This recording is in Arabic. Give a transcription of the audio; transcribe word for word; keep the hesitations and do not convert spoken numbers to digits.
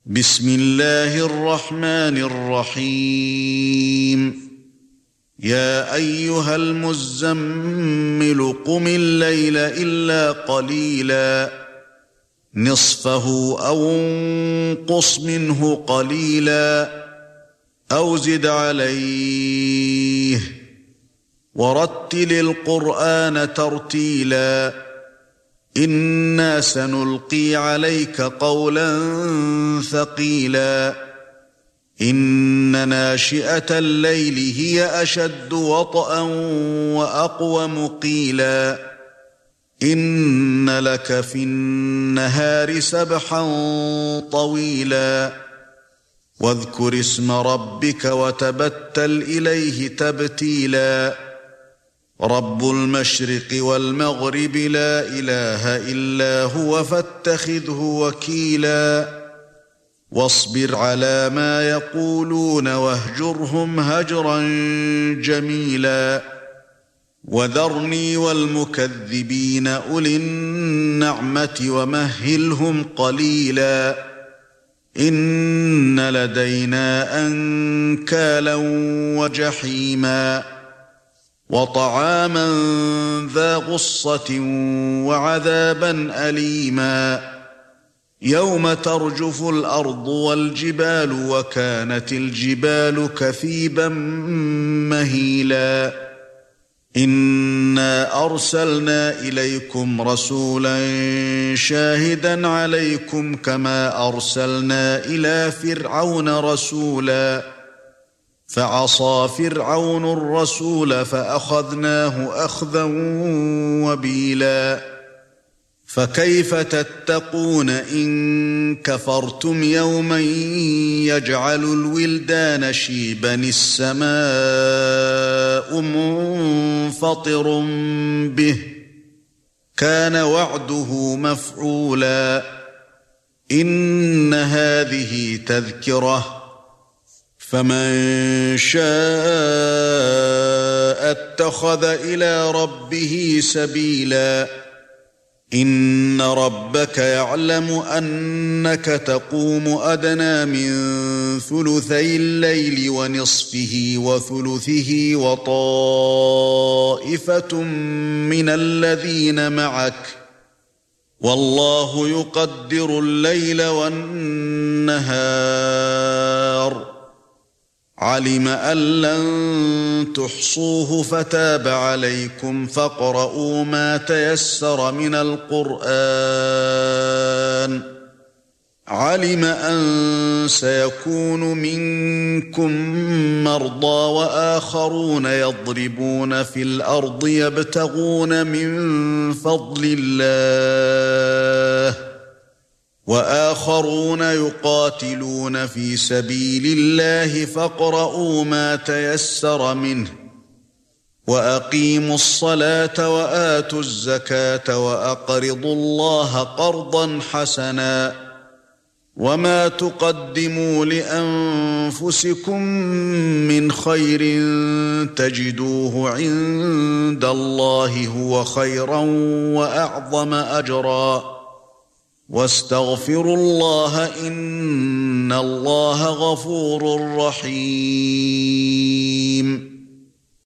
بسم الله الرحمن الرحيم يا أيها المزمل قم الليل إلا قليلا نصفه أو انقص منه قليلا أو زد عليه ورتل القرآن ترتيلا إنا سنلقي عليك قولا ثقيلا إن ناشئة الليل هي أشد وطئا وأقوم قيلا إن لك في النهار سبحا طويلا واذكر اسم ربك وتبتل إليه تبتيلا رب المشرق والمغرب لا إله إلا هو فاتخذه وكيلا واصبر على ما يقولون واهجرهم هجرا جميلا وذرني والمكذبين أولي النعمة ومهلهم قليلا إن لدينا أنكالا وجحيما وطعاما ذا غصة وعذابا أليما يوم ترجف الأرض والجبال وكانت الجبال كثيبا مهيلا إنا أرسلنا إليكم رسولا شاهدا عليكم كما أرسلنا إلى فرعون رسولا فعصى فرعون الرسول فأخذناه أخذا وبيلا فكيف تتقون إن كفرتم يوما يجعل الولدان شيبا السماء منفطر به كان وعده مفعولا إن هذه تذكرة فمن شاء اتخذ إلى ربه سبيلا إن ربك يعلم أنك تقوم أدنى من ثلثي الليل ونصفه وثلثه وطائفة من الذين معك والله يقدر الليل والنهار علم أن لن تحصوه فتاب عليكم فاقرؤوا ما تيسر من القرآن علم أن سيكون منكم مرضى وآخرون يضربون في الأرض يبتغون من فضل الله وآخرون يقاتلون في سبيل الله فاقرؤوا ما تيسر منه وأقيموا الصلاة وآتوا الزكاة وأقرضوا الله قرضا حسنا وما تقدموا لأنفسكم من خير تجدوه عند الله هو خيرا وأعظم أجرا واستغفروا الله إن الله غفور رحيم